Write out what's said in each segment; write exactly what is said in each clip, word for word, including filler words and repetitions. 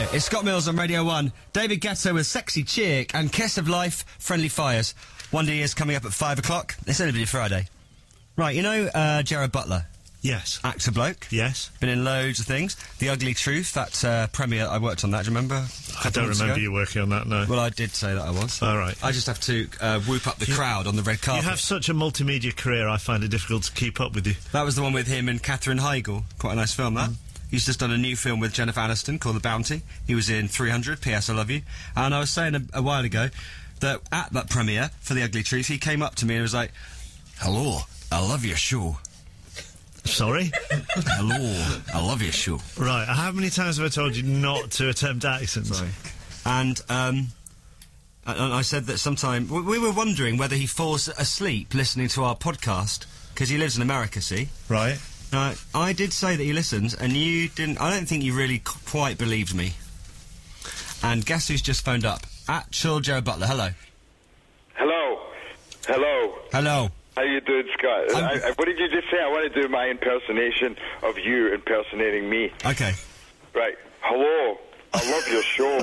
Right, it's Scott Mills on Radio one. David Guetta with Sexy Chick and Kiss of Life, Friendly Fires. Wonder Year's coming up at five o'clock. It's only been Friday. Right, you know uh, Gerard Butler? Yes. Actor bloke. Yes. Been in loads of things. The Ugly Truth, that uh, premiere, I worked on that, do you remember? I don't remember ago? you working on that, no. Well, I did say that I was. All right. I just have to uh, whoop up the you, crowd on the red carpet. You have such a multimedia career, I find it difficult to keep up with you. That was the one with him and Katherine Heigl. Quite a nice film, that. Mm. He's just done a new film with Jennifer Aniston called The Bounty. He was in three hundred, P S I Love You. And I was saying a, a while ago that at that premiere for The Ugly Truth, he came up to me and was like, "Hello, I love your show." Sorry? Hello, I love your show. Right, how many times have I told you not to attempt accents? Sorry. And, um, and I said that sometime... We were wondering whether he falls asleep listening to our podcast, because he lives in America, see? Right. Now, I did say that he listens, and you didn't... I don't think you really c quite believed me. And guess who's just phoned up? Actual Gerard Butler, hello. Hello. Hello. Hello. How you doing, Scott? I, I, what did you just say? I want to do my impersonation of you impersonating me. Okay. Right. Hello. I love your show.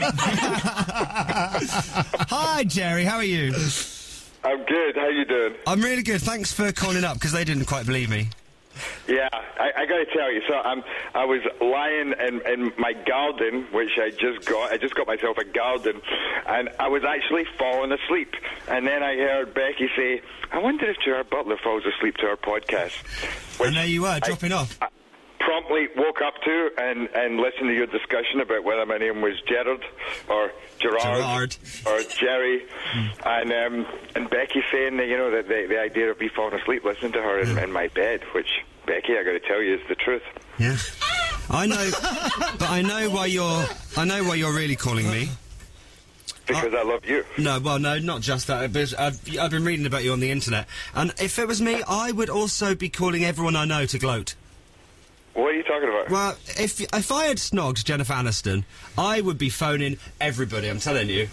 Hi, Jerry. How are you? I'm good. How you doing? I'm really good. Thanks for calling up, because they didn't quite believe me. Yeah, I, I got to tell you. So I'm, I was lying in, in my garden, which I just got. I just got myself a garden, and I was actually falling asleep. And then I heard Becky say, "I wonder if Gerard Butler falls asleep to our podcast." And there you were, dropping I, off. I promptly woke up to and, and listened to your discussion about whether my name was Gerard or Gerard, Gerard. or Jerry, mm. and um, and Becky saying that, you know, that the, the idea of me falling asleep listening to her in, mm. in my bed, which, Becky, I got to tell you, is the truth. Yeah, I know, but I know why you're. I know why you're really calling me. Because I, I love you. No, well, no, not just that. But I've, I've been reading about you on the internet, and if it was me, I would also be calling everyone I know to gloat. What are you talking about? Well, if if I had snogged Jennifer Aniston, I would be phoning everybody, I'm telling you.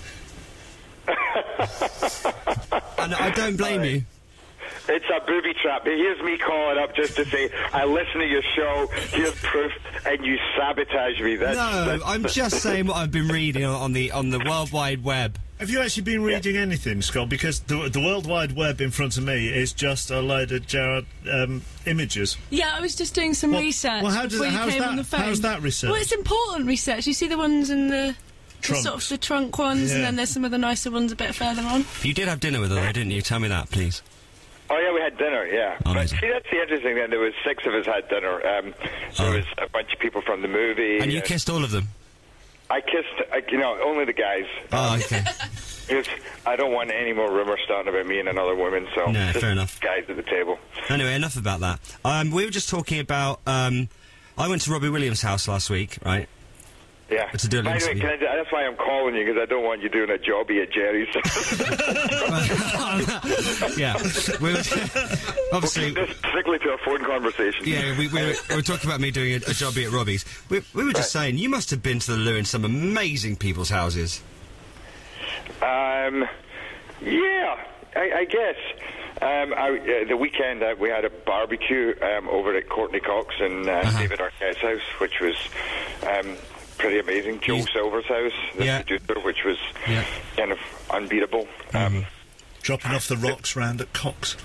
And I don't blame right. you. It's a booby trap. Here's me calling up just to say, I listen to your show, here's proof, and you sabotage me. That's, no, that's, I'm just saying what I've been reading on, on the on the World Wide Web. Have you actually been reading yeah. anything, Scott? Because the, the World Wide Web in front of me is just a load of Gerard um, images. Yeah, I was just doing some well, research well, how does, before you how's came that, on the phone. How's that research? Well, it's important research. You see the ones in the... The sort of the trunk ones, yeah. and then there's some of the nicer ones a bit further on. You did have dinner with her, though, didn't you? Tell me that, please. Oh, yeah, we had dinner, yeah. Amazing. But see, that's the interesting thing. There was six of us had dinner. Um, there oh. was a bunch of people from the movie. And you uh, kissed all of them? I kissed, uh, you know, only the guys. Oh, okay. Because I don't want any more rumours starting about me and another woman, so... No, just fair enough. Guys at the table. Anyway, enough about that. Um, we were just talking about... Um, I went to Robbie Williams' house last week, right? Yeah. To do an By the way, can I, that's why I'm calling you, because I don't want you doing a jobby at Jerry's. Yeah. We were, obviously... We'll keep this strictly to a phone conversation. Yeah, we, we, were, we were talking about me doing a, a jobby at Robbie's. We, we were just right. saying, you must have been to the loo in some amazing people's houses. Um, yeah, I, I guess. Um, I, uh, the weekend uh, we had a barbecue um, over at Courtney Cox and uh, uh-huh. David Arquette's house, which was um, pretty amazing. Joe yeah. Silver's house, the yeah. producer, which was yeah. kind of unbeatable. Mm-hmm. Um, Dropping off the rocks round at Cox.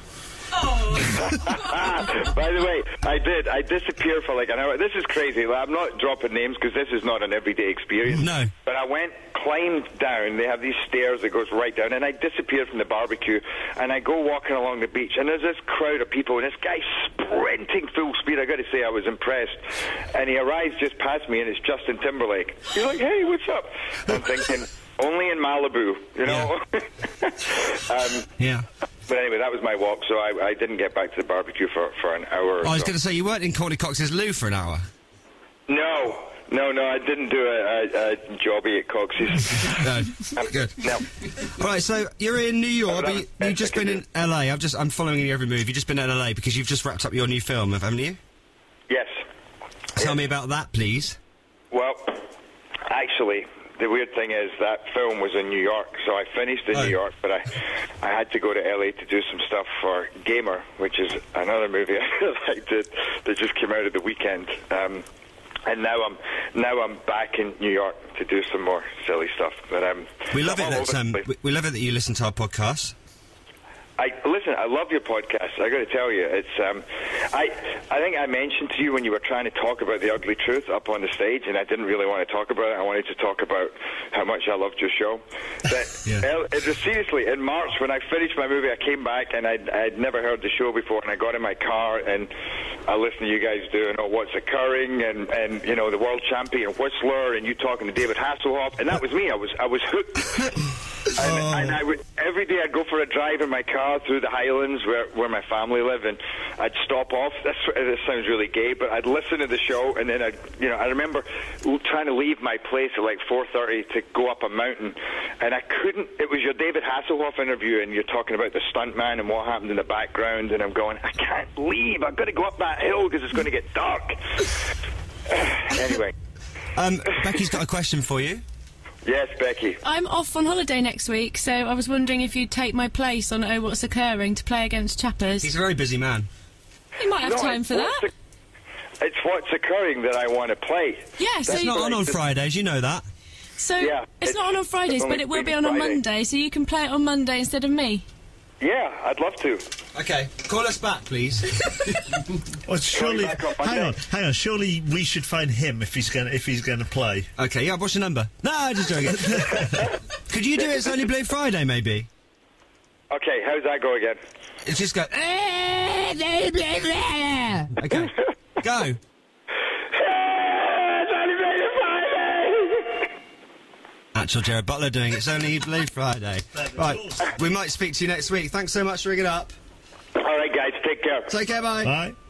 Oh. By the way, I did. I disappeared for like an hour. This is crazy. I'm not dropping names because this is not an everyday experience. No. But I went, climbed down. They have these stairs that goes right down, and I disappeared from the barbecue. And I go walking along the beach, and there's this crowd of people, and this guy sprinting full speed. I got to say, I was impressed. And he arrives just past me, and it's Justin Timberlake. He's like, "Hey, what's up?" I'm thinking, only in Malibu, you know. Yeah. um, yeah. But anyway, that was my walk, so I, I didn't get back to the barbecue for, for an hour or I was so. going to say, you weren't in Courtney Cox's loo for an hour? No, no, no, I didn't do a, a, a jobby at Cox's. No, um, good. No. All right, so you're in New York, but you, you've just been in L A. I've just, I'm following your every move. You've just been in L A because you've just wrapped up your new film, haven't you? Yes. Tell yes. me about that, please. Well, actually... The weird thing is that film was in New York, so I finished in oh. New York, but I I had to go to L A to do some stuff for Gamer, which is another movie I did that just came out of the weekend. Um, and now I'm now I'm back in New York to do some more silly stuff. But um, we love I'm it all that over um, the place. we, we love it that you listen to our podcast. I listen. I love your podcast. I got to tell you, it's. Um, I I think I mentioned to you when you were trying to talk about The Ugly Truth up on the stage, and I didn't really want to talk about it. I wanted to talk about how much I loved your show. But Yeah. el- it was seriously in March when I finished my movie. I came back and I'd, I'd never heard the show before, and I got in my car and I listened to you guys doing oh, what's occurring, and, and you know the world champion Whistler, and you talking to David Hasselhoff, and that was me. I was I was hooked. And, Oh. and I would every day I'd go for a drive in my car through the Highlands where, where my family live, and I'd stop off. This, this sounds really gay, but I'd listen to the show, and then I, you know, I remember trying to leave my place at like four thirty to go up a mountain, and I couldn't. It was your David Hasselhoff interview, and you're talking about the stuntman and what happened in the background, and I'm going, I can't leave. I've got to go up that hill because it's going to get dark. Anyway, Um, Becky's got a question for you. yes, Becky. I'm off on holiday next week, so I was wondering if you'd take my place on Oh What's Occurring to play against Chappers. He's a very busy man. You might have No, time it's for that. what's o- It's what's occurring that I want to play. Yeah, so It's you- not on on right. Fridays, you know that. So Yeah, it's, it's- not on on Fridays, it's but only it will be Friday. on on Monday, so you can play it on Monday instead of me. Yeah, I'd love to. Okay, call us back, please. Well, surely, back on hang Monday. on, hang on. Surely we should find him if he's going if he's going to play. Okay, yeah, what's your number? No, I'm just doing it. Could you do it? It's only Blue Friday, maybe. Okay, how's that go again? It's just go. Okay, go. Actual Jared Butler doing It's Only Blue Friday. Right, we might speak to you next week. Thanks so much for ringing up. All right, guys, take care. Take care, bye. Right.